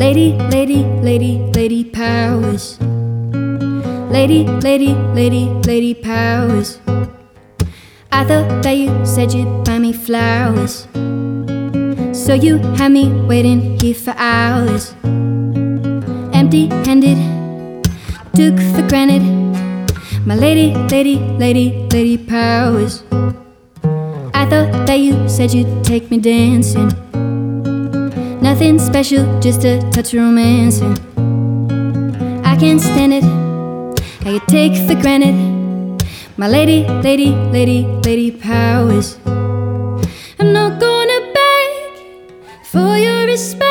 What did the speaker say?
Lady, lady, lady, lady powers. Lady, lady, lady, lady powers. I thought that you said you'd buy me flowers, so you had me waiting here for hours. Empty-handed, took for granted my lady, lady, lady, lady powers. I thought that you said you'd take me dancing. Nothing special, just a touch of romancing. I can't stand it, how you take for granted my lady, lady, lady, lady powers. I'm not gonna beg for your respect.